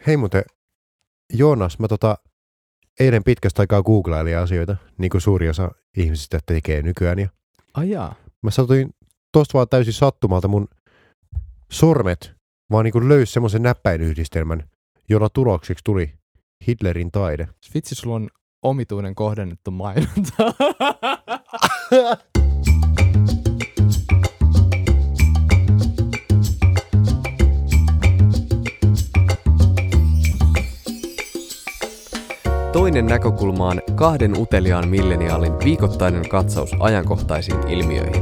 Hei muuten, Joonas, mä eilen pitkästä aikaa googlailin asioita, niin kuin suuri osa ihmisistä tekee nykyään. Ja Ai jaa. mä satuin tosta vaan täysin sattumalta mun sormet vaan niin kuin löysi semmoisen näppäinyhdistelmän, jolla tulokseksi tuli Hitlerin taide. Vitsi, sulla on omituinen kohdennettu mainonta. Toinen näkökulma on kahden uteliaan milleniaalin viikoittainen katsaus ajankohtaisiin ilmiöihin.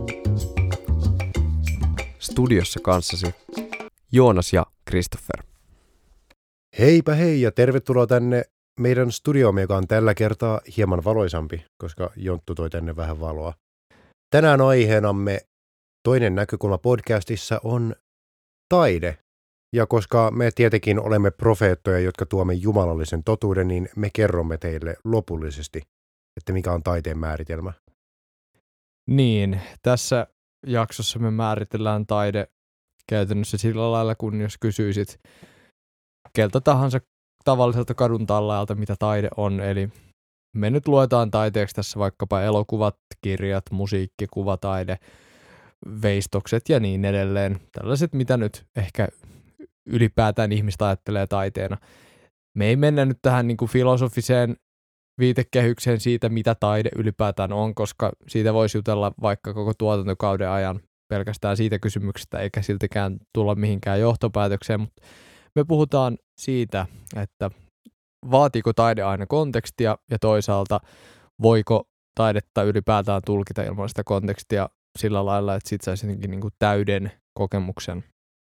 Studiossa kanssasi Joonas ja Christopher. Heipä hei ja tervetuloa tänne meidän studioomme, joka on tällä kertaa hieman valoisampi, koska Jonttu toi tänne vähän valoa. Tänään aiheenamme Toinen näkökulma podcastissa on taide. Ja koska me tietenkin olemme profeettoja, jotka tuomme jumalallisen totuuden, niin me kerromme teille lopullisesti, että mikä on taiteen määritelmä. Niin, tässä jaksossa me määritellään taide käytännössä sillä lailla, kun jos kysyisit keltä tahansa tavalliselta kadun tallaajalta, mitä taide on. Eli me nyt luetaan taiteeksi tässä vaikkapa elokuvat, kirjat, musiikki, kuvataide, veistokset ja niin edelleen. Tällaiset, mitä nyt ehkä ylipäätään ihmistä ajattelee taiteena. Me ei mennä nyt tähän niin kuin filosofiseen viitekehykseen siitä, mitä taide ylipäätään on, koska siitä voisi jutella vaikka koko tuotantokauden ajan pelkästään siitä kysymyksestä, eikä siltikään tulla mihinkään johtopäätökseen, mutta me puhutaan siitä, että vaatiiko taide aina kontekstia ja toisaalta voiko taidetta ylipäätään tulkita ilman sitä kontekstia sillä lailla, että siitä saisi jotenkin niin kuin täyden kokemuksen.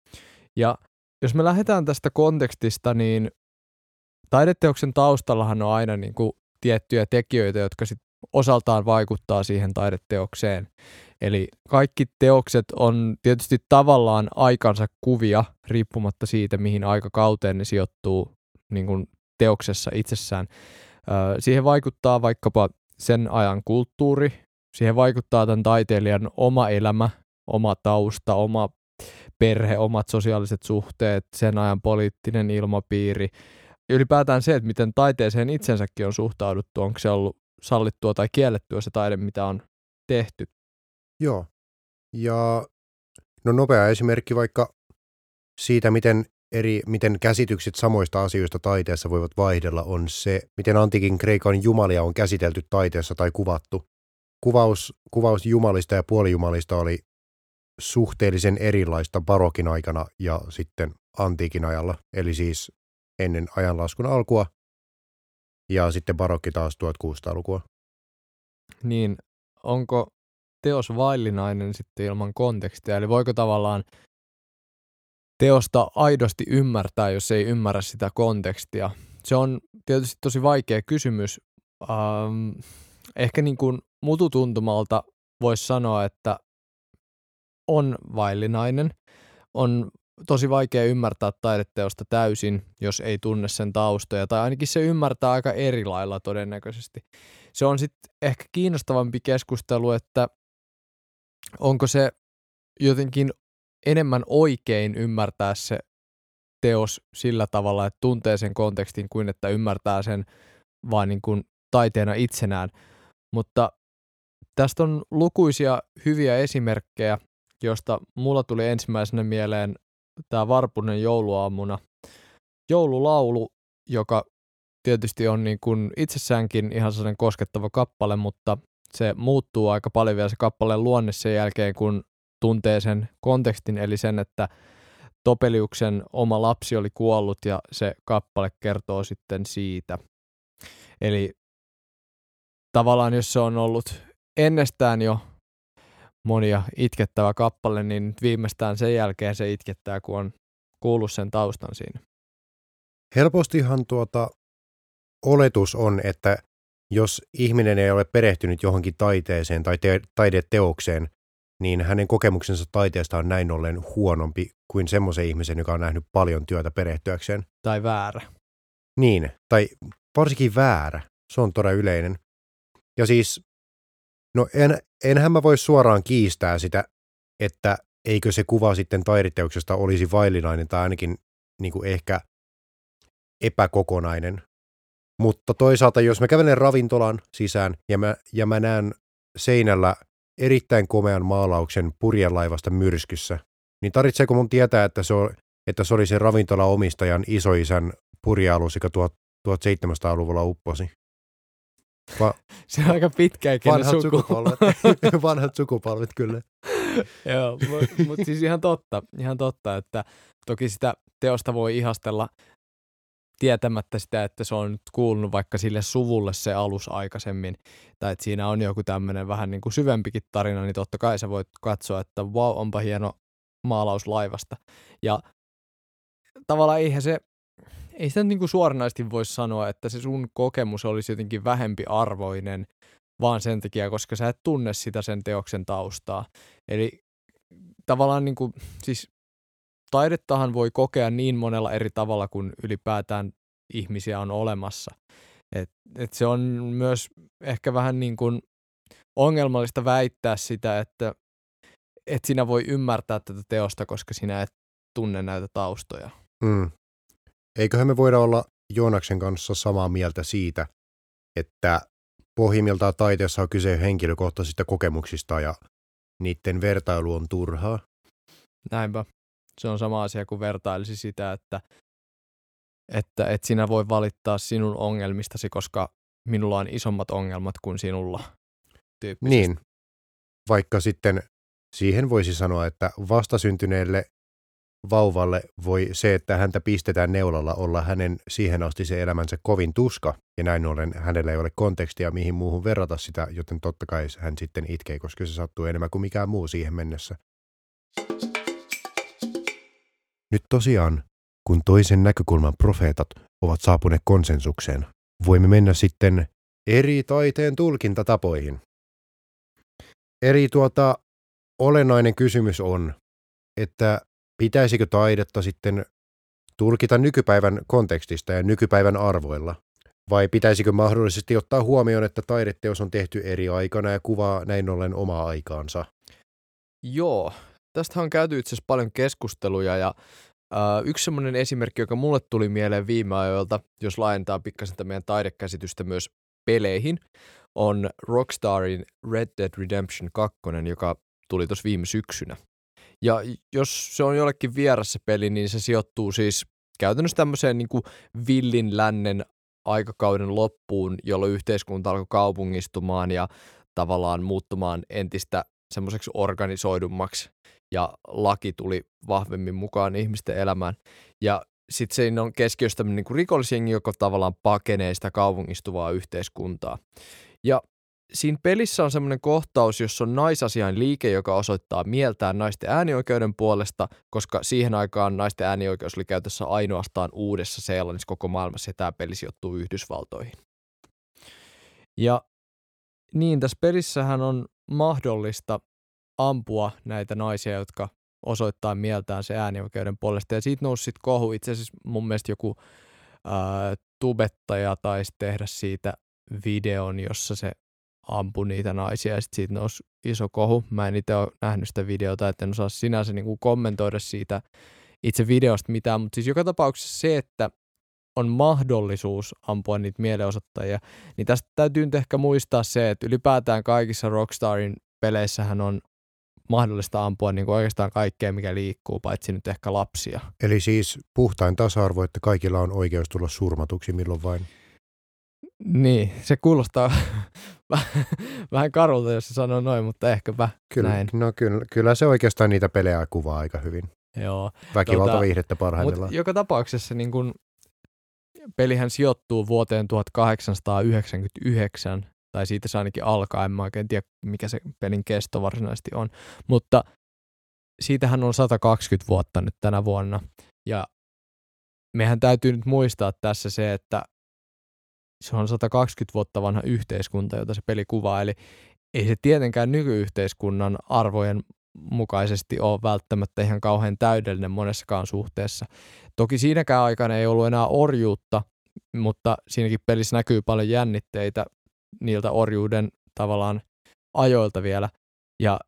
Ja jos me lähdetään tästä kontekstista, niin taideteoksen taustallahan on aina niin kuin tiettyjä tekijöitä, jotka sit osaltaan vaikuttaa siihen taideteokseen. Eli kaikki teokset on tietysti tavallaan aikansa kuvia, riippumatta siitä, mihin aikakauteen ne sijoittuu niin kuin teoksessa itsessään. Siihen vaikuttaa vaikkapa sen ajan kulttuuri, siihen vaikuttaa tämän taiteilijan oma elämä, oma tausta, oma perhe, omat sosiaaliset suhteet, sen ajan poliittinen ilmapiiri. Ylipäätään se, että miten taiteeseen itsensäkin on suhtauduttu, onko se ollut sallittua tai kiellettyä se taide, mitä on tehty. Joo. Ja no nopea esimerkki vaikka siitä, miten käsitykset samoista asioista taiteessa voivat vaihdella, on se, miten antiikin Kreikan jumalia on käsitelty taiteessa tai kuvattu. Kuvaus jumalista ja puolijumalista oli suhteellisen erilaista barokin aikana ja sitten antiikin ajalla, eli siis ennen ajanlaskun alkua ja sitten barokki taas 1600-lukua. Niin, onko teos vaillinainen sitten ilman kontekstia, eli voiko tavallaan teosta aidosti ymmärtää, jos ei ymmärrä sitä kontekstia? Se on tietysti tosi vaikea kysymys. Ehkä niin kuin mututuntumalta voisi sanoa, että on vaillinainen. On tosi vaikea ymmärtää taideteosta täysin, jos ei tunne sen taustoja, tai ainakin se ymmärtää aika eri lailla todennäköisesti. Se on sitten ehkä kiinnostavampi keskustelu, että onko se jotenkin enemmän oikein ymmärtää se teos sillä tavalla, että tuntee sen kontekstin, kuin että ymmärtää sen vaan niin kuin taiteena itsenään. Mutta tästä on lukuisia hyviä esimerkkejä, josta mulla tuli ensimmäisenä mieleen tämä Varpunen jouluaamuna joululaulu, joka tietysti on niin kuin itsessäänkin ihan sellainen koskettava kappale, mutta se muuttuu aika paljon vielä se kappaleen luonne sen jälkeen, kun tuntee sen kontekstin, eli sen, että Topeliuksen oma lapsi oli kuollut ja se kappale kertoo sitten siitä. Eli tavallaan jos se on ollut ennestään jo monia itkettävä kappale, niin viimeistään sen jälkeen se itkettää, kun on kuullut sen taustan siinä. Helpostihan oletus on, että jos ihminen ei ole perehtynyt johonkin taiteeseen tai taideteokseen, niin hänen kokemuksensa taiteesta on näin ollen huonompi kuin semmoisen ihmisen, joka on nähnyt paljon työtä perehtyäkseen. Tai väärä. Niin, tai varsinkin väärä. Se on todella yleinen. Ja siis, no enhän mä voi suoraan kiistää sitä, että eikö se kuva sitten taideteoksesta olisi vaillinainen tai ainakin niin kuin ehkä epäkokonainen. Mutta toisaalta, jos mä kävelen ravintolan sisään ja mä näen seinällä erittäin komean maalauksen purjelaivasta myrskyssä, niin tarvitseeko mun tietää, että se oli sen ravintola-omistajan isoisän purjealus, joka 1700-luvulla upposi? Se on aika pitkäikäinen sukupolvet. Vanhat sukupolvet, kyllä. Joo, mutta siis ihan totta, että toki sitä teosta voi ihastella tietämättä sitä, että se on nyt kuulunut vaikka sille suvulle se alus aikaisemmin, tai että siinä on joku tämmöinen vähän niin kuin syvempikin tarina, niin totta kai sä voit katsoa, että vau, onpa hieno maalaus laivasta. Ja tavallaan ei sitä niin kuin suoranaisesti voi sanoa, että se sun kokemus olisi jotenkin vähempi arvoinen, vaan sen takia, koska sä et tunne sitä sen teoksen taustaa. Eli tavallaan niin kuin, siis taidettahan voi kokea niin monella eri tavalla, kun ylipäätään ihmisiä on olemassa. Et se on myös ehkä vähän niin kuin ongelmallista väittää sitä, että sinä voi ymmärtää tätä teosta, koska sinä et tunne näitä taustoja. Eiköhän me voida olla Joonaksen kanssa samaa mieltä siitä, että pohjimmiltaan taiteessa on kyse henkilökohtaisista kokemuksista ja niiden vertailu on turhaa. Näinpä. Se on sama asia kuin vertailisi sitä, että et sinä voi valittaa sinun ongelmistasi, koska minulla on isommat ongelmat kuin sinulla. Tyyppisesti. Niin, vaikka sitten siihen voisi sanoa, että vastasyntyneelle vauvalle voi se, että häntä pistetään neulalla, olla hänen siihen asti se elämänsä kovin tuska, ja näin ollen hänellä ei ole kontekstia mihin muuhun verrata sitä, joten totta kai hän sitten itkee, koska se sattuu enemmän kuin mikään muu siihen mennessä. Nyt tosiaan, kun toisen näkökulman profeetat ovat saapuneet konsensukseen, voimme mennä sitten eri taiteen tulkintatapoihin. Olennainen kysymys on, että pitäisikö taidetta sitten tulkita nykypäivän kontekstista ja nykypäivän arvoilla, vai pitäisikö mahdollisesti ottaa huomioon, että taideteos on tehty eri aikana ja kuvaa näin ollen omaa aikaansa? Joo, tästä on käyty itse asiassa paljon keskusteluja ja yksi semmoinen esimerkki, joka mulle tuli mieleen viime ajoilta, jos laajentaa pikkasen meidän taidekäsitystä myös peleihin, on Rockstarin Red Dead Redemption 2, joka tuli tuossa viime syksynä. Ja jos se on jollekin vieras se peli, niin se sijoittuu siis käytännössä tämmöiseen niin kuin villin lännen aikakauden loppuun, jolloin yhteiskunta alkoi kaupungistumaan ja tavallaan muuttumaan entistä semmoiseksi organisoidummaksi ja laki tuli vahvemmin mukaan ihmisten elämään. Ja sitten siinä on keskiössä tämmöinen niin kuin rikollisjengi, joka tavallaan pakenee sitä kaupungistuvaa yhteiskuntaa. Ja siinä pelissä on semmoinen kohtaus, jossa on naisasiain liike, joka osoittaa mieltään naisten äänioikeuden puolesta, koska siihen aikaan naisten äänioikeus oli käytössä ainoastaan Uudessa-Seelannissa koko maailmassa, ja tämä peli sijoittuu Yhdysvaltoihin. Ja niin, tässä pelissähän on mahdollista ampua näitä naisia, jotka osoittaa mieltään se äänioikeuden puolesta, ja siitä nousi sitten kohu. Itse asiassa mun mielestä joku tubettaja taisi tehdä siitä videon, jossa se ampui niitä naisia, ja sitten siitä nousi iso kohu. Mä en itse ole nähnyt sitä videota, että en osaa sinänsä niinku kommentoida siitä itse videosta mitään, mutta siis joka tapauksessa se, että on mahdollisuus ampua niitä mielenosoittajia, niin tästä täytyy nyt ehkä muistaa se, että ylipäätään kaikissa Rockstarin peleissähän on mahdollista ampua niin kuin oikeastaan kaikkea, mikä liikkuu, paitsi nyt ehkä lapsia. Eli siis puhtain tasa-arvo, että kaikilla on oikeus tulla surmatuksi milloin vain. Niin, se kuulostaa vähän karulta, jos se sanoo noin, mutta ehkäpä näin. No kyllä se oikeastaan niitä pelejä kuvaa aika hyvin. Joo. Väkivaltaviihdettä parhaimmillaan. Mutta joka tapauksessa niin kun pelihän sijoittuu vuoteen 1899, tai siitä se ainakin alkaa, en mä oikein tiedä mikä se pelin kesto varsinaisesti on, mutta siitähän on 120 vuotta nyt tänä vuonna, ja mehän täytyy nyt muistaa tässä se, että se on 120 vuotta vanha yhteiskunta, jota se peli kuvaa, eli ei se tietenkään nykyyhteiskunnan arvojen mukaisesti ole välttämättä ihan kauhean täydellinen monessakaan suhteessa. Toki siinäkään aikana ei ollut enää orjuutta, mutta siinäkin pelissä näkyy paljon jännitteitä niiltä orjuuden tavallaan ajoilta vielä. Ja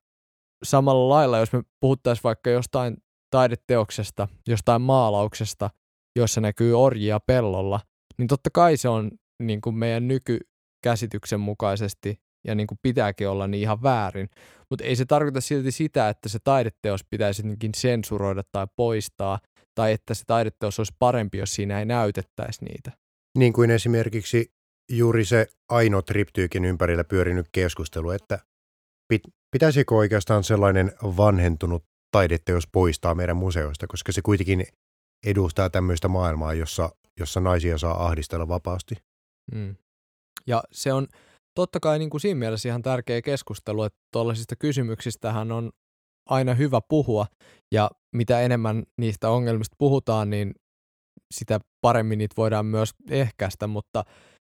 samalla lailla, jos me puhuttaisiin vaikka jostain taideteoksesta, jostain maalauksesta, joissa näkyy orjia pellolla, niin totta kai se on niin kuin meidän nykykäsityksen mukaisesti ja niin kuin pitääkin olla niin ihan väärin. Mutta ei se tarkoita silti sitä, että se taideteos pitäisi jotenkin sensuroida tai poistaa, tai että se taideteos olisi parempi, jos siinä ei näytettäisi niitä. Niin kuin esimerkiksi juuri se Aino Triptyykin ympärillä pyörinyt keskustelu, että pitäisikö oikeastaan sellainen vanhentunut taideteos poistaa meidän museoista, koska se kuitenkin edustaa tämmöistä maailmaa, jossa naisia saa ahdistella vapaasti. Ja se on totta kai niin kuin siinä mielessä ihan tärkeä keskustelu, että tuollaisista kysymyksistähän on aina hyvä puhua, ja mitä enemmän niistä ongelmista puhutaan, niin sitä paremmin niitä voidaan myös ehkäistä, mutta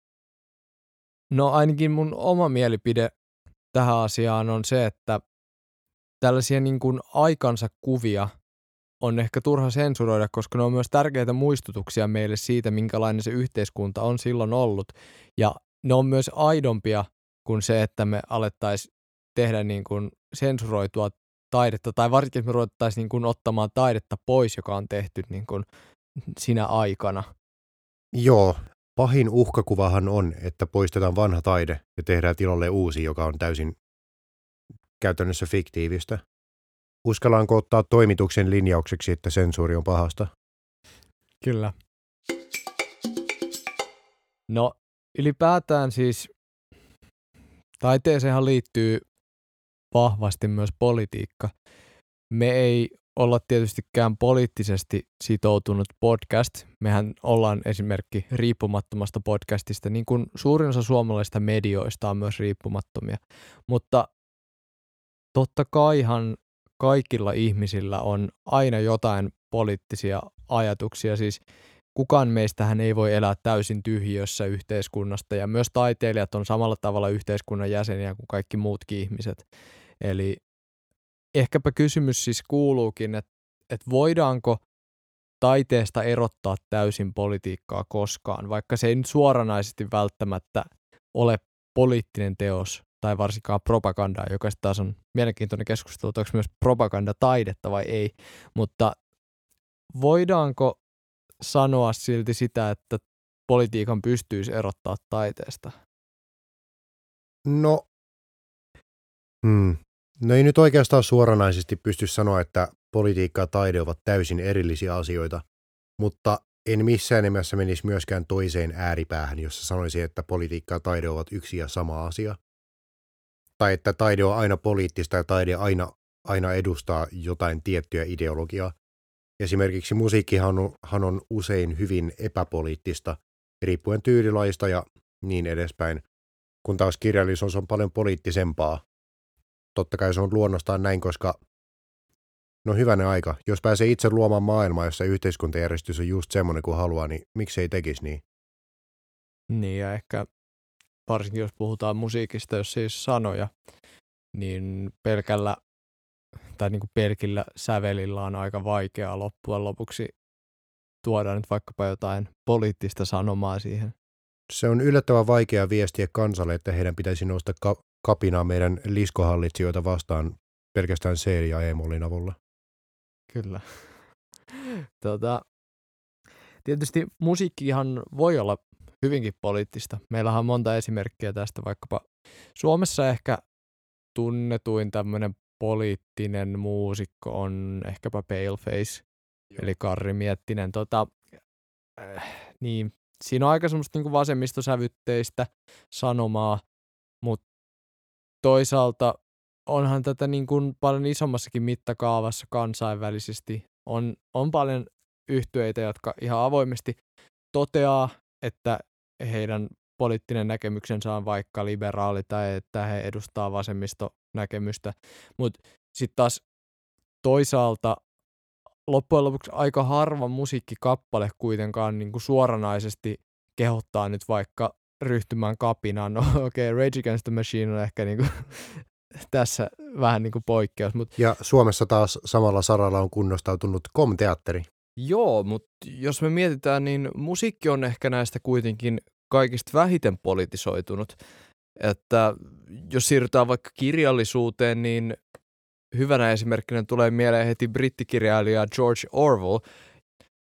no ainakin mun oma mielipide tähän asiaan on se, että tällaisia niin kuin aikansa kuvia on ehkä turha sensuroida, koska ne on myös tärkeitä muistutuksia meille siitä, minkälainen se yhteiskunta on silloin ollut. Ja ne on myös aidompia kuin se, että me alettaisiin tehdä niin kuin sensuroitua taidetta, tai varsinkin me ruvettaisiin niin kuin ottamaan taidetta pois, joka on tehty niin kuin sinä aikana. Joo, pahin uhkakuvahan on, että poistetaan vanha taide ja tehdään tilalle uusi, joka on täysin käytännössä fiktiivistä. Uskallaanko ottaa toimituksen linjaukseksi, että sensuuri on pahasta? Kyllä. No ylipäätään siis taiteeseenhan liittyy vahvasti myös politiikka. Me ei olla tietystikään poliittisesti sitoutunut podcast. Mehän ollaan esimerkki riippumattomasta podcastista, niin kuin suurin osa suomalaisista medioista on myös riippumattomia. Mutta totta kaihan kaikilla ihmisillä on aina jotain poliittisia ajatuksia. Siis kukaan meistähän ei voi elää täysin tyhjiössä yhteiskunnasta, ja myös taiteilijat on samalla tavalla yhteiskunnan jäseniä kuin kaikki muutkin ihmiset. Eli ehkäpä kysymys siis kuuluukin, että voidaanko taiteesta erottaa täysin politiikkaa koskaan, vaikka se ei nyt suoranaisesti välttämättä ole poliittinen teos tai varsinkaan propagandaa, joka sitten taas on mielenkiintoinen keskustelu, että onko myös propaganda taidetta vai ei, mutta voidaanko sanoa silti sitä, että politiikan pystyisi erottaa taiteesta? No ei nyt oikeastaan suoranaisesti pysty sanoa, että politiikka ja taide ovat täysin erillisiä asioita, mutta en missään nimessä menisi myöskään toiseen ääripäähän, jossa sanoisin, että politiikka ja taide ovat yksi ja sama asia. Tai että taide on aina poliittista ja taide aina edustaa jotain tiettyä ideologiaa. Esimerkiksi musiikkihan on usein hyvin epäpoliittista, riippuen tyylilajista ja niin edespäin, kun taas kirjallisuus on paljon poliittisempaa. Totta kai se on luonnostaan näin, koska no hyvänen aika, jos pääsee itse luomaan maailmaa, jossa yhteiskuntajärjestys on just semmoinen kuin haluaa, niin miksei tekisi niin? Niin, ja ehkä varsinkin jos puhutaan musiikista, jos siis sanoja, niin pelkillä sävelillä on aika vaikeaa loppujen lopuksi tuoda nyt vaikkapa jotain poliittista sanomaa siihen. Se on yllättävän vaikea viestiä kansalle, että heidän pitäisi nousta kapinaa meidän liskohallitsijoita vastaan pelkästään C- ja E-mollin avulla. Kyllä. Tietysti musiikkihan voi olla hyvinkin poliittista. Meillähän on monta esimerkkiä tästä, vaikkapa Suomessa ehkä tunnetuin tämmöinen poliittinen muusikko on ehkäpä Paleface, eli Karri Miettinen. Niin, siinä on aika semmoista niinku vasemmistosävytteistä sanomaa, mutta toisaalta onhan tätä niin kuin paljon isommassakin mittakaavassa kansainvälisesti. On paljon yhtyeitä, jotka ihan avoimesti toteaa, että heidän poliittinen näkemyksensä on vaikka liberaali tai että he edustaa vasemmistonäkemystä. Mutta sitten taas toisaalta loppujen lopuksi aika harva musiikkikappale kuitenkaan niin kuin suoranaisesti kehottaa nyt vaikka ryhtymään kapinaan. No okei, Rage Against the Machine on ehkä niinku tässä vähän niinku poikkeus. Ja Suomessa taas samalla saralla on kunnostautunut Kom-teatteri. Joo, mutta jos me mietitään, niin musiikki on ehkä näistä kuitenkin kaikista vähiten politisoitunut. Että jos siirrytään vaikka kirjallisuuteen, niin hyvänä esimerkkinä tulee mieleen heti brittikirjailija George Orwell,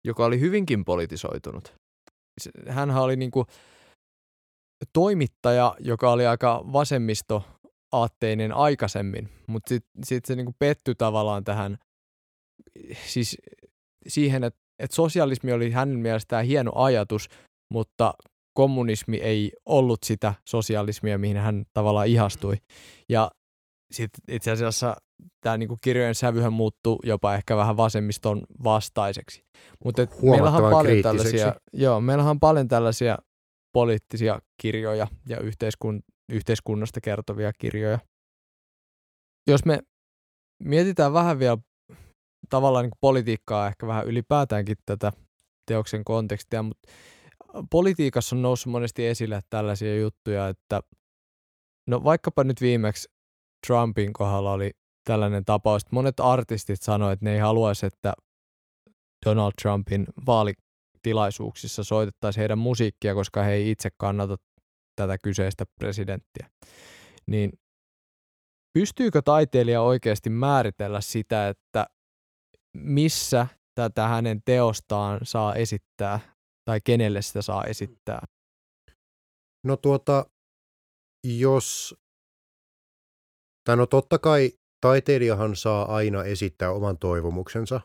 joka oli hyvinkin politisoitunut. Hänhän oli niinku toimittaja, joka oli aika vasemmistoaatteinen aikaisemmin, mutta sit se niinku pettyi tavallaan tähän, siis siihen, että sosialismi oli hänen mielestään hieno ajatus, mutta kommunismi ei ollut sitä sosialismia, mihin hän tavallaan ihastui. Ja sitten itse asiassa tämä niinku kirjojen sävyhän muuttui jopa ehkä vähän vasemmiston vastaiseksi. Mutta meillähän on paljon tällaisia poliittisia kirjoja ja yhteiskunnasta kertovia kirjoja. Jos me mietitään vähän vielä tavallaan niin kuin politiikkaa, ehkä vähän ylipäätäänkin tätä teoksen kontekstia, mutta politiikassa on noussut monesti esille tällaisia juttuja, että no vaikkapa nyt viimeksi Trumpin kohdalla oli tällainen tapaus, että monet artistit sanoivat, että ne ei haluaisi, että Donald Trumpin vaalitilaisuuksissa soitettaisiin heidän musiikkia, koska he ei itse kannata tätä kyseistä presidenttiä. Niin pystyykö taiteilija oikeasti määritellä sitä, että missä tätä hänen teostaan saa esittää tai kenelle sitä saa esittää? No totta kai taiteilijahan saa aina esittää oman toivomuksensa,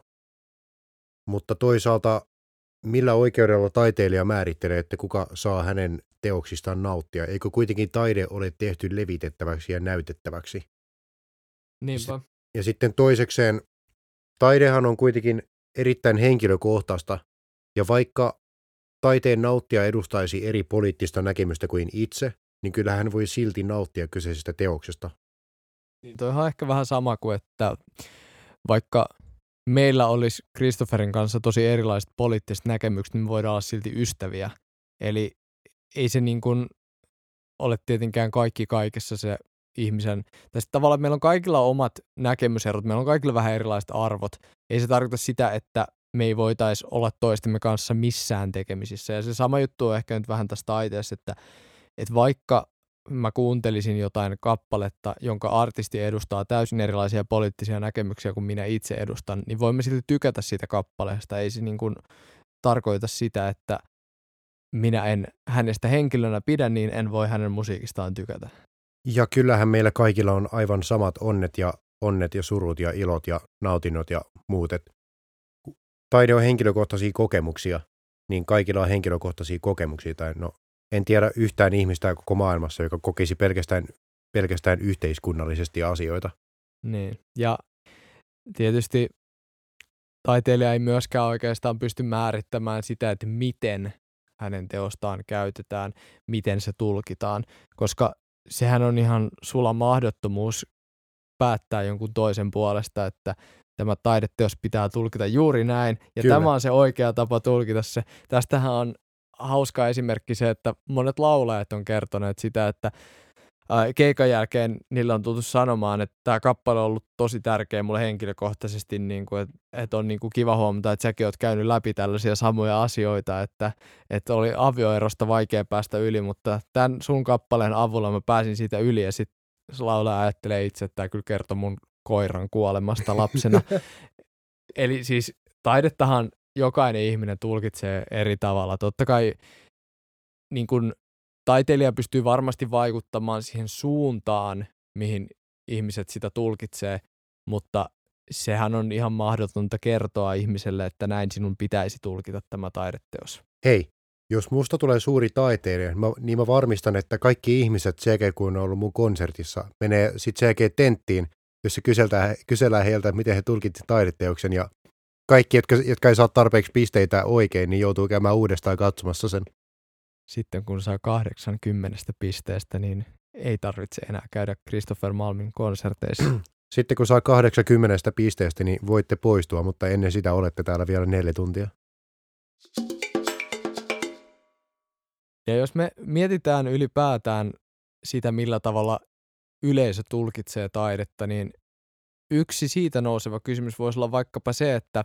mutta toisaalta millä oikeudella taiteilija määrittelee, että kuka saa hänen teoksistaan nauttia? Eikö kuitenkin taide ole tehty levitettäväksi ja näytettäväksi? Niinpä. Ja sitten toisekseen, taidehan on kuitenkin erittäin henkilökohtaista, ja vaikka taiteen nauttija edustaisi eri poliittista näkemystä kuin itse, niin kyllä hän voi silti nauttia kyseisestä teoksesta. Niin toi on ehkä vähän sama kuin, että vaikka meillä olisi Christopherin kanssa tosi erilaiset poliittiset näkemykset, niin me voidaan olla silti ystäviä. Eli ei se niin kuin ole tietenkään kaikki kaikessa se ihmisen. Tai tavallaan meillä on kaikilla omat näkemyserot, meillä on kaikilla vähän erilaiset arvot. Ei se tarkoita sitä, että me ei voitaisi olla toistemme kanssa missään tekemisissä. Ja se sama juttu on ehkä nyt vähän tässä taiteessa, että vaikka mä kuuntelisin jotain kappaletta, jonka artisti edustaa täysin erilaisia poliittisia näkemyksiä kuin minä itse edustan, niin voimme silti tykätä siitä kappaleesta. Ei se niin kuin tarkoita sitä, että minä en hänestä henkilönä pidä, niin en voi hänen musiikistaan tykätä. Ja kyllähän meillä kaikilla on aivan samat onnet ja surut ja ilot ja nautinnot ja muut. Taide on henkilökohtaisia kokemuksia, niin kaikilla on henkilökohtaisia kokemuksia. Tai no, en tiedä yhtään ihmistä koko maailmassa, joka kokisi pelkästään yhteiskunnallisesti asioita. Niin, ja tietysti taiteilija ei myöskään oikeastaan pysty määrittämään sitä, että miten hänen teostaan käytetään, miten se tulkitaan, koska sehän on ihan sula mahdottomuus päättää jonkun toisen puolesta, että tämä taideteos pitää tulkita juuri näin, ja Kyllä. Tämä on se oikea tapa tulkita se. Tästähän on hauska esimerkki se, että monet laulajat on kertoneet sitä, että keikan jälkeen niillä on tultu sanomaan, että tämä kappale on ollut tosi tärkeä mulle henkilökohtaisesti, niin kuin, että on niin kuin kiva huomata, että säkin oot käynyt läpi tällaisia samoja asioita, että oli avioerosta vaikea päästä yli, mutta tämän sun kappaleen avulla mä pääsin siitä yli, ja sitten laulaja ajattelee itse, että tämä kyllä kertoo mun koiran kuolemasta lapsena. Eli siis taidettahan jokainen ihminen tulkitsee eri tavalla. Totta kai niin kun taiteilija pystyy varmasti vaikuttamaan siihen suuntaan, mihin ihmiset sitä tulkitsee, mutta sehän on ihan mahdotonta kertoa ihmiselle, että näin sinun pitäisi tulkita tämä taideteos. Hei, jos musta tulee suuri taiteilija, niin mä varmistan, että kaikki ihmiset sekä kun on ollut mun konsertissa, menee sitten sekä tenttiin, jossa kysellään heiltä, että miten he tulkitsivat taideteoksen, ja kaikki, jotka ei saa tarpeeksi pisteitä oikein, niin joutuu käymään uudestaan katsomassa sen. Sitten kun saa 80 pisteestä, niin ei tarvitse enää käydä Christopher Malmin konserteissa. Sitten kun saa 80 pisteestä, niin voitte poistua, mutta ennen sitä olette täällä vielä 4 tuntia. Ja jos me mietitään ylipäätään sitä, millä tavalla yleisö tulkitsee taidetta, niin yksi siitä nouseva kysymys voisi olla vaikkapa se, että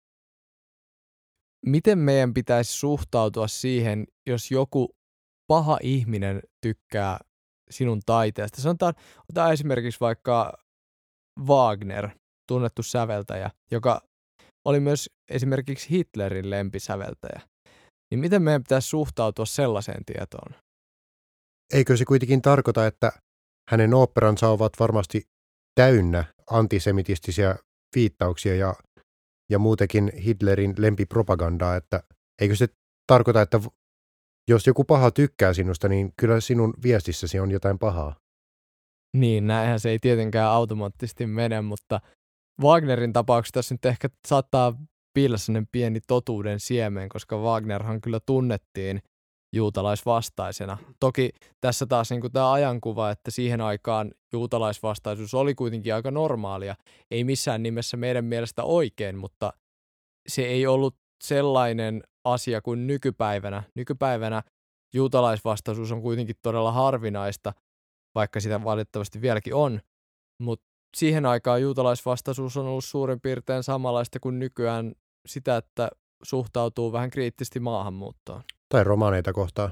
miten meidän pitäisi suhtautua siihen, jos joku paha ihminen tykkää sinun taiteesta. Otetaan esimerkiksi vaikka Wagner, tunnettu säveltäjä, joka oli myös esimerkiksi Hitlerin lempisäveltäjä. Niin miten meidän pitäisi suhtautua sellaiseen tietoon? Eikö se kuitenkin tarkoita, että hänen oopperansa ovat varmasti täynnä antisemitistisiä viittauksia ja muutenkin Hitlerin lempipropagandaa, että eikö se tarkoita, että jos joku paha tykkää sinusta, niin kyllä sinun viestissäsi on jotain pahaa. Niin, näinhän se ei tietenkään automaattisesti mene, mutta Wagnerin tapauksessa tässä nyt ehkä saattaa piillä sellainen pieni totuuden siemen, koska Wagnerhan kyllä tunnettiin juutalaisvastaisena. Toki tässä taas niin kuin tämä ajankuva, että siihen aikaan juutalaisvastaisuus oli kuitenkin aika normaalia. Ei missään nimessä meidän mielestä oikein, mutta se ei ollut sellainen asia kuin nykypäivänä. Nykypäivänä juutalaisvastaisuus on kuitenkin todella harvinaista, vaikka sitä valitettavasti vieläkin on, mutta siihen aikaan juutalaisvastaisuus on ollut suurin piirtein samanlaista kuin nykyään sitä, että suhtautuu vähän kriittisesti maahanmuuttoon. Tai romaneita kohtaan.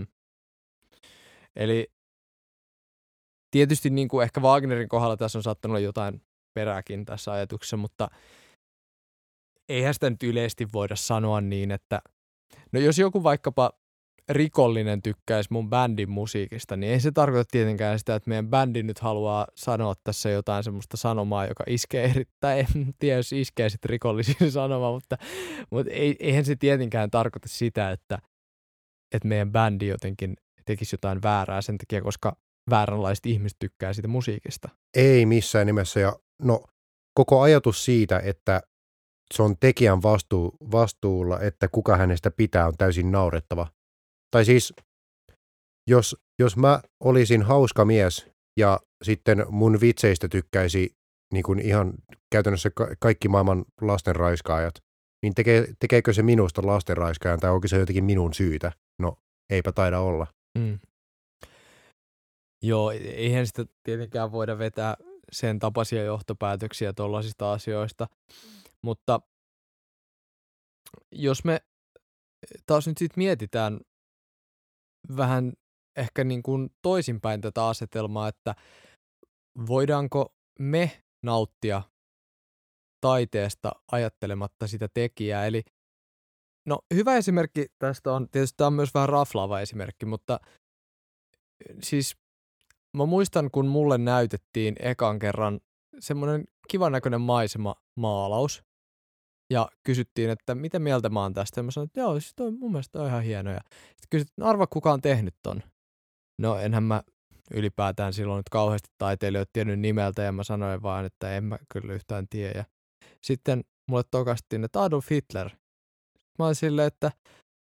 Eli tietysti niin kuin ehkä Wagnerin kohdalla tässä on saattanut olla jotain perääkin tässä ajatuksessa, mutta eihän sitä nyt yleisesti voida sanoa niin, että no jos joku vaikkapa rikollinen tykkäisi mun bändin musiikista, niin ei se tarkoita tietenkään sitä, että meidän bändi nyt haluaa sanoa tässä jotain semmoista sanomaa, joka iskee erittäin, en tiedä, jos iskee sitten rikollisiin sanomaan, mutta eihän se tietenkään tarkoita sitä, että meidän bändi jotenkin tekisi jotain väärää sen takia, koska vääränlaiset ihmiset tykkää siitä musiikista. Ei missään nimessä. Ja no, koko ajatus siitä, että se on tekijän vastuulla, että kuka hänestä pitää, on täysin naurettava. Tai siis, jos mä olisin hauska mies ja sitten mun vitseistä tykkäisi niin kuin ihan käytännössä kaikki maailman lastenraiskaajat, niin tekeekö se minusta lastenraiskaajan tai onko se jotenkin minun syytä? No, eipä taida olla. Joo, eihän sitä tietenkään voida vetää sen tapaisia johtopäätöksiä tuollaisista asioista, mutta jos me taas nyt sitten mietitään vähän ehkä niin kuin toisinpäin tätä asetelmaa, että voidaanko me nauttia taiteesta ajattelematta sitä tekijää. Eli no hyvä esimerkki tästä on, tietysti tämä on myös vähän raflaava esimerkki, mutta siis mä muistan, kun mulle näytettiin ekan kerran semmoinen kivan näköinen maisema-maalaus ja kysyttiin, että mitä mieltä mä oon tästä. Ja mä sanoin, että joo, siis mun mielestä on ihan hieno. Ja sitten kysyttiin, arva kuka on tehnyt ton. No enhän mä ylipäätään silloin nyt kauheasti taiteilijoita tiennyt nimeltä ja mä sanoin vaan, että en mä kyllä yhtään tiedä. Ja sitten mulle tokastiin, että Adolf Hitler. Mä olin silleen, että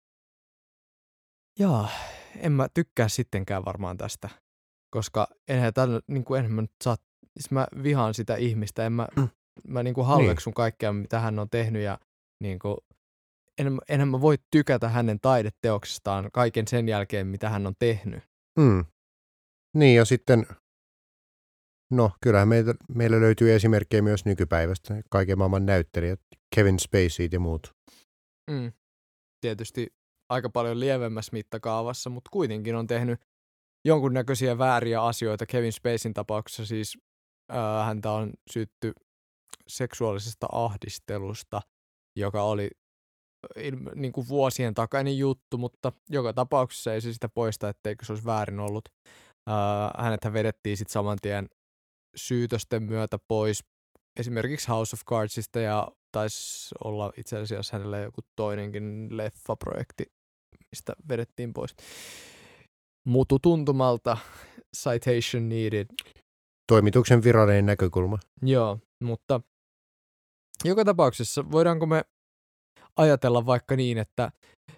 jaa, en mä tykkää sittenkään varmaan tästä, koska enhän mä nyt saa, siis mä vihaan sitä ihmistä, mä niin kuin halveksun kaikkea, mitä hän on tehnyt ja niin kuin, enhän mä voi tykätä hänen taideteoksistaan kaiken sen jälkeen, mitä hän on tehnyt. Niin ja sitten, no kyllähän meillä löytyy esimerkkejä myös nykypäivästä, kaiken maailman näyttelijät, Kevin Spacey ja muut. Tietysti aika paljon lievemmässä mittakaavassa, mutta kuitenkin on tehnyt jonkunnäköisiä vääriä asioita. Kevin Spaceyn tapauksessa siis häntä on syytty seksuaalisesta ahdistelusta, joka oli niin kuin vuosien takainen juttu, mutta joka tapauksessa ei se sitä poista, etteikö se olisi väärin ollut. Hänethän vedettiin sitten saman tien syytösten myötä pois esimerkiksi House of Cardsista ja taisi olla itse asiassa hänellä joku toinenkin leffaprojekti, mistä vedettiin pois. Mututuntumalta, citation needed. Toimituksen virallinen näkökulma. Joo, mutta joka tapauksessa voidaanko me ajatella vaikka niin, että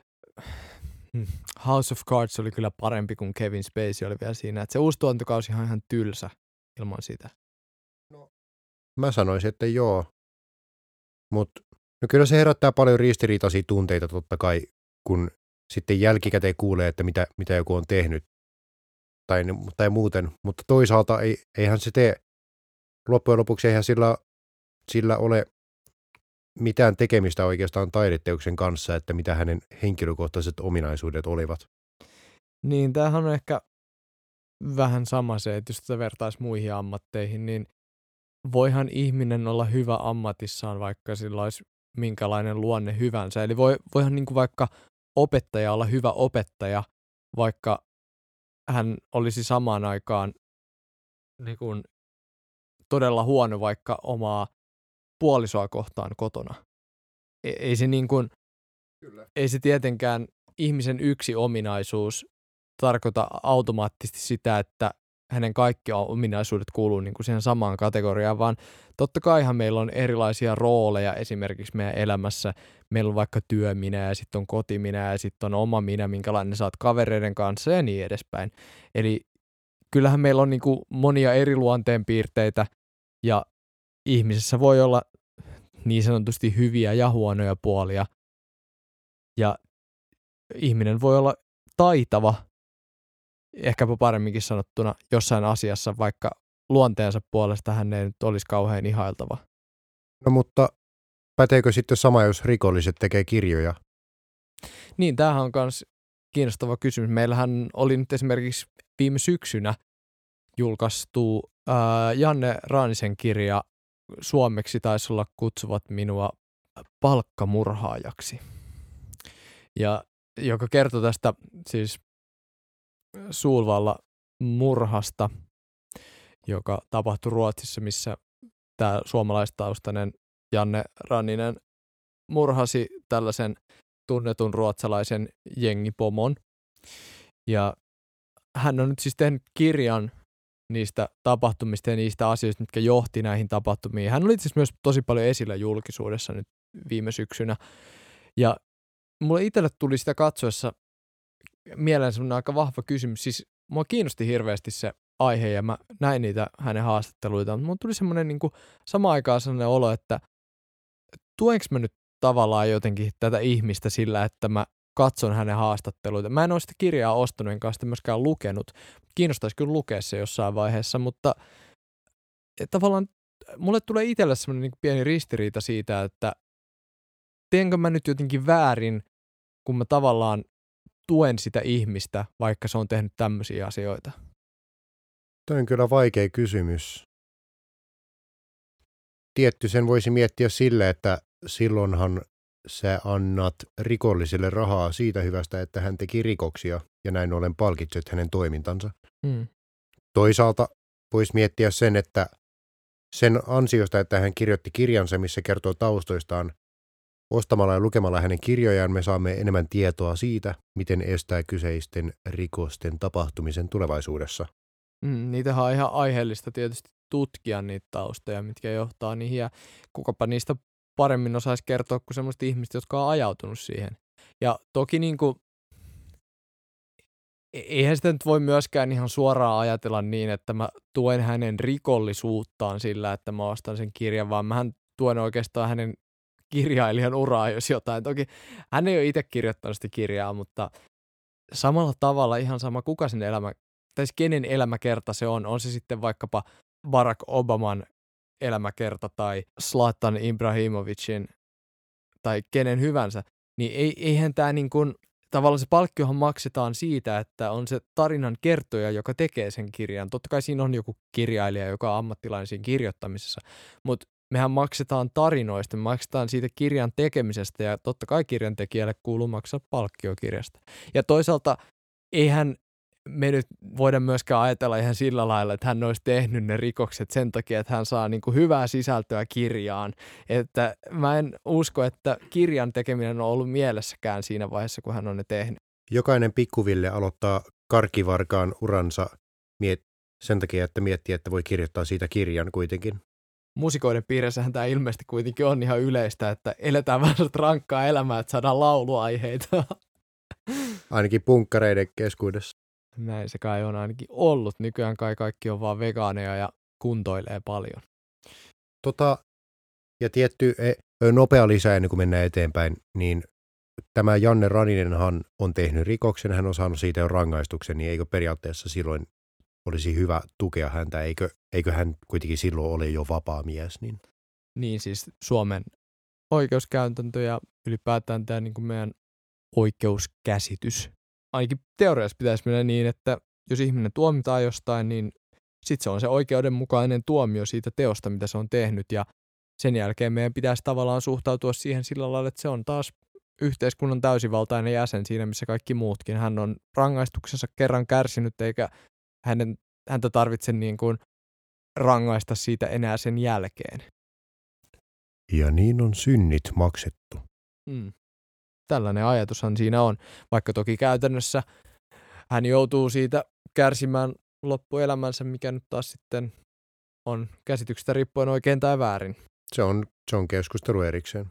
House of Cards oli kyllä parempi kuin Kevin Spacey oli vielä siinä, että se uusi tuotantokausi on ihan tylsä ilman sitä. No, mä sanoisin, että joo, mutta no kyllä se herättää paljon ristiriitaisia tunteita totta kai, kun sitten jälkikäteen kuulee, että mitä joku on tehnyt tai muuten, mutta toisaalta eihän se tee, loppujen lopuksi eihän sillä ole mitään tekemistä oikeastaan taideteoksen kanssa, että mitä hänen henkilökohtaiset ominaisuudet olivat. Niin, tämähän on ehkä vähän sama se, että jos sitä vertaisi muihin ammatteihin, niin voihan ihminen olla hyvä ammatissaan, vaikka sillä olisi minkälainen luonne hyvänsä. Eli voihan niin kuin vaikka opettaja olla hyvä opettaja, vaikka hän olisi samaan aikaan niin kuin todella huono vaikka omaa puolisoa kohtaan kotona. Ei se, niin kuin, ei se tietenkään ihmisen yksi ominaisuus tarkoita automaattisesti sitä, että hänen kaikki ominaisuudet kuuluu niin kuin siihen samaan kategoriaan, vaan totta kaihan meillä on erilaisia rooleja esimerkiksi meidän elämässä. Meillä on vaikka työminä ja sitten on kotiminä ja sitten on oma minä, minkälainen sä oot kavereiden kanssa ja niin edespäin. Eli kyllähän meillä on niin kuin monia eri luonteenpiirteitä ja ihmisessä voi olla niin sanotusti hyviä ja huonoja puolia. Ja ihminen voi olla taitava, ehkäpä paremminkin sanottuna, jossain asiassa, vaikka luonteensa puolesta hän ei nyt olisi kauhean ihailtava. No mutta päteekö sitten sama, jos rikolliset tekee kirjoja? Niin, tämähän on myös kiinnostava kysymys. Meillähän oli nyt esimerkiksi viime syksynä julkaistu Janne Raanisen kirja, suomeksi taisi olla Kutsuvat minua palkkamurhaajaksi. Ja joka kertoi tästä siis Sulvalla murhasta, joka tapahtui Ruotsissa, missä tämä suomalaistaustainen Janne Ranninen murhasi tällaisen tunnetun ruotsalaisen jengipomon. Ja hän on nyt siis tehnyt kirjan niistä tapahtumista ja niistä asioista, mitkä johti näihin tapahtumiin. Hän oli siis myös tosi paljon esillä julkisuudessa nyt viime syksynä. Ja mulle itselle tuli sitä katsoessa mieleen semmoinen aika vahva kysymys. Siis mua kiinnosti hirveästi se aihe ja mä näin niitä hänen haastatteluita, mutta mulla tuli semmoinen niin kuin samaan aikaan sellainen olo, että tuenko mä nyt tavallaan jotenkin tätä ihmistä sillä, että mä katson hänen haastatteluita. Mä en ole sitä kirjaa ostanut, enkä sitä myöskään lukenut. Kiinnostaisi kyllä lukea se jossain vaiheessa, mutta tavallaan mulle tulee itselle semmoinen niin kuin pieni ristiriita siitä, että teenkö mä nyt jotenkin väärin, kun mä tavallaan tuen sitä ihmistä, vaikka se on tehnyt tämmöisiä asioita. Toi on kyllä vaikea kysymys. Tietty sen voisi miettiä sille, että silloinhan sä annat rikolliselle rahaa siitä hyvästä, että hän teki rikoksia ja näin ollen palkitset hänen toimintansa. Toisaalta voisi miettiä sen, että sen ansiosta, että hän kirjoitti kirjansa, missä kertoo taustoistaan, ostamalla ja lukemalla hänen kirjojaan me saamme enemmän tietoa siitä, miten estää kyseisten rikosten tapahtumisen tulevaisuudessa. Niitähän on ihan aiheellista tietysti tutkia niitä taustoja, mitkä johtaa niihin, ja kukapa niistä paremmin osaisi kertoa kuin sellaiset ihmiset, jotka on ajautunut siihen. Ja toki niin kuin, eihän sitä nyt voi myöskään ihan suoraan ajatella niin, että mä tuen hänen rikollisuuttaan sillä, että mä ostan sen kirjan, vaan mähän tuen oikeastaan hänen kirjailijan uraa, jos jotain. Toki hän ei ole itse kirjoittanut sitä kirjaa, mutta samalla tavalla ihan sama kuka sen elämä, tai kenen elämäkerta se on se sitten vaikkapa Barack Obaman elämäkerta tai Zlatan Ibrahimovicin tai kenen hyvänsä, niin eihän tämä niin kuin, tavallaan se palkkiohan maksetaan siitä, että on se tarinan kertoja, joka tekee sen kirjan. Totta kai siinä on joku kirjailija, joka on ammattilainen siinä kirjoittamisessa, mutta mehän maksetaan tarinoista, me maksetaan siitä kirjan tekemisestä ja totta kai kirjan tekijälle kuuluu maksaa palkkiokirjasta. Ja toisaalta eihän me nyt voida myöskään ajatella ihan sillä lailla, että hän olisi tehnyt ne rikokset sen takia, että hän saa niin kuin hyvää sisältöä kirjaan. Että mä en usko, että kirjan tekeminen on ollut mielessäkään siinä vaiheessa, kun hän on ne tehnyt. Jokainen pikkuville aloittaa karkkivarkaan uransa sen takia, että miettii, että voi kirjoittaa siitä kirjan kuitenkin. Musikoiden piirissähän tämä ilmeisesti kuitenkin on ihan yleistä, että eletään vähän rankkaa elämää, että saadaan lauluaiheita. Ainakin punkkareiden keskuudessa. Näin se kai on ainakin ollut. Nykyään kai kaikki on vaan vegaaneja ja kuntoilee paljon. Ja tietty nopea lisä ennen kuin mennään eteenpäin, niin tämä Janne Raninenhan on tehnyt rikoksen, hän on saanut siitä jo rangaistuksen, niin eikö periaatteessa silloin olisi hyvä tukea häntä, eikö hän kuitenkin silloin ole jo vapaa mies? Niin siis Suomen oikeuskäytäntö ja ylipäätään tämä niin kuin meidän oikeuskäsitys. Ainakin teoriassa pitäisi mennä niin, että jos ihminen tuomitaan jostain, niin sitten se on se oikeudenmukainen tuomio siitä teosta, mitä se on tehnyt. Ja sen jälkeen meidän pitäisi tavallaan suhtautua siihen sillä lailla, että se on taas yhteiskunnan täysivaltainen jäsen siinä, missä kaikki muutkin. Hän on rangaistuksensa kerran kärsinyt, eikä häntä tarvitse niin kuin rangaista siitä enää sen jälkeen. Ja niin on synnit maksettu. Tällainen ajatushan siinä on, vaikka toki käytännössä hän joutuu siitä kärsimään loppuelämänsä, mikä nyt taas sitten on käsityksestä riippuen oikein tai väärin. Se on keskustelu erikseen.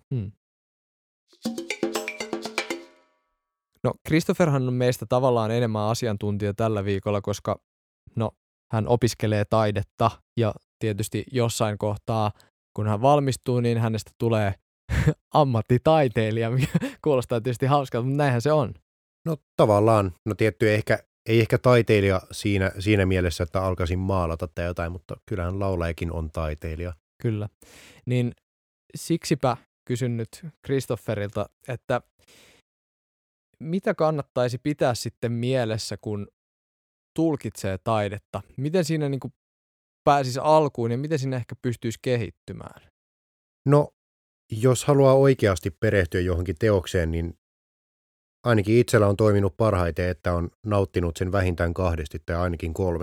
No, Christopherhan on meistä tavallaan enemmän asiantuntija tällä viikolla, koska hän opiskelee taidetta ja tietysti jossain kohtaa, kun hän valmistuu, niin hänestä tulee ammattitaiteilija, mikä kuulostaa tietysti hauskalta, mutta näinhän se on. No tavallaan, tietty ei ehkä taiteilija siinä mielessä, että alkaisin maalata tai jotain, mutta kyllähän laulajakin on taiteilija. Kyllä. Niin siksipä kysyn nyt Christopherilta, että mitä kannattaisi pitää sitten mielessä, kun tulkitsee taidetta? Miten siinä niin kuin pääsisi alkuun ja miten siinä ehkä pystyisi kehittymään? No, jos haluaa oikeasti perehtyä johonkin teokseen, niin ainakin itsellä on toiminut parhaiten, että on nauttinut sen vähintään 2 tai ainakin 3.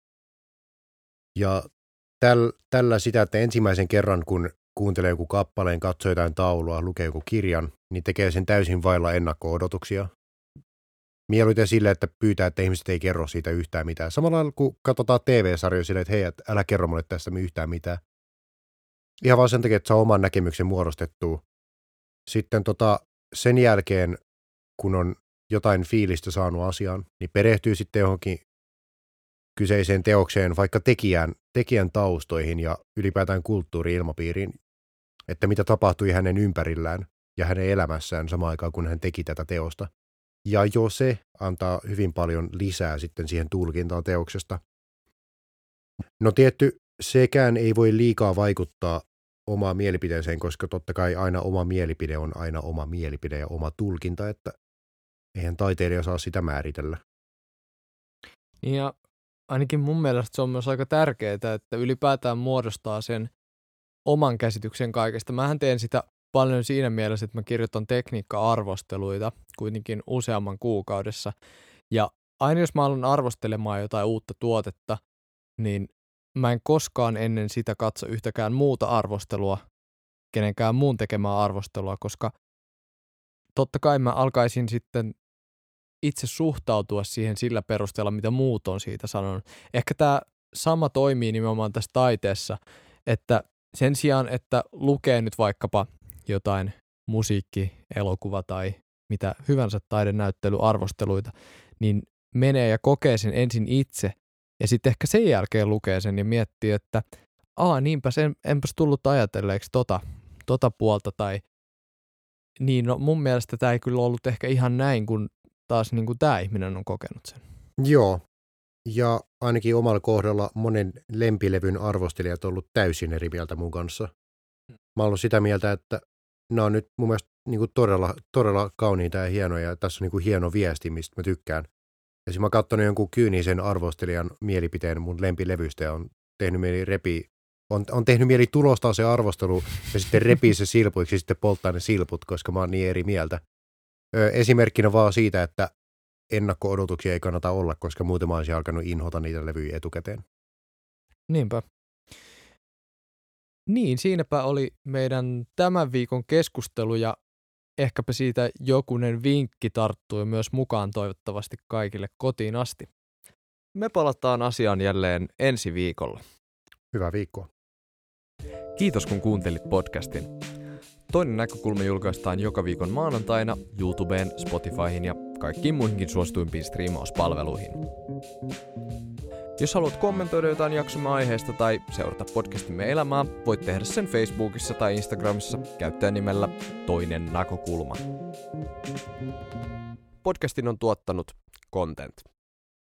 Ja tällä sitä, että ensimmäisen kerran, kun kuuntelee joku kappaleen, katsoo jotain taulua, lukee joku kirjan, niin tekee sen täysin vailla ennakko-odotuksia. Mieluiten sille, että pyytää, että ihmiset ei kerro siitä yhtään mitään. Samalla lailla, kun katsotaan TV-sarjoja silleen, että hei, älä kerro mulle tästä yhtään mitään. Ihan vaan sen takia, että saa oman näkemyksen muodostettua. Sitten sen jälkeen, kun on jotain fiilistä saanut asiaan, niin perehtyy sitten johonkin kyseiseen teokseen, vaikka tekijän taustoihin ja ylipäätään kulttuuri-ilmapiiriin, että mitä tapahtui hänen ympärillään ja hänen elämässään samaan aikaan, kun hän teki tätä teosta. Ja jo se antaa hyvin paljon lisää sitten siihen tulkintaan teoksesta. No tietty, sekään ei voi liikaa vaikuttaa omaan mielipiteeseen, koska totta kai aina oma mielipide on aina oma mielipide ja oma tulkinta, että eihän taiteilija saa sitä määritellä. Ja ainakin mun mielestä se on myös aika tärkeää, että ylipäätään muodostaa sen oman käsityksen kaikesta. Mähän teen sitä paljon siinä mielessä, että mä kirjoitan tekniikka-arvosteluita kuitenkin useamman kuukaudessa. Ja aina jos mä alan arvostelemaan jotain uutta tuotetta, niin mä en koskaan ennen sitä katso yhtäkään muuta arvostelua, kenenkään muun tekemää arvostelua, koska totta kai mä alkaisin sitten itse suhtautua siihen sillä perusteella, mitä muut on siitä sanonut. Ehkä tämä sama toimii nimenomaan tässä taiteessa, että sen sijaan, että lukee nyt vaikkapa jotain musiikki, elokuva tai mitä hyvänsä taidenäyttelyarvosteluita, niin menee ja kokee sen ensin itse ja sitten ehkä sen jälkeen lukee sen ja miettii, että niinpäs enpäs tullut ajatelleeksi tota puolta tai niin, no mun mielestä tämä ei kyllä ollut ehkä ihan näin, kun taas niin kuin tämä ihminen on kokenut sen. Joo, ja ainakin omalla kohdalla monen lempilevyn arvostelijat on ollut täysin eri mieltä mun kanssa. Mä oon ollut sitä mieltä, että nämä on nyt mun mielestä niin kuin todella kauniita ja hienoja, ja tässä on niin kuin hieno viesti, mistä mä tykkään. Ja mä oon katsonut jonkun kyynisen arvostelijan mielipiteen mun lempilevystä ja on tehnyt mieli tulostaa se arvostelu ja sitten repii se silpuiksi ja sitten polttaa ne silput, koska mä oon niin eri mieltä. Esimerkkinä vaan siitä, että ennakko-odotuksia ei kannata olla, koska muuten mä olisin alkanut inhota niitä levyjä etukäteen. Niinpä. Niin, siinäpä oli meidän tämän viikon keskustelu ja ehkäpä siitä jokunen vinkki tarttui myös mukaan toivottavasti kaikille kotiin asti. Me palataan asiaan jälleen ensi viikolla. Hyvää viikkoa. Kiitos kun kuuntelit podcastin. Toinen näkökulma julkaistaan joka viikon maanantaina YouTubeen, Spotifyhin ja kaikkiin muihinkin suosituimpiin striimauspalveluihin. Jos haluat kommentoida jotain jaksomme aiheesta tai seurata podcastimme elämää, voit tehdä sen Facebookissa tai Instagramissa käyttäjänimellä Toinen näkökulma. Podcastin on tuottanut Content.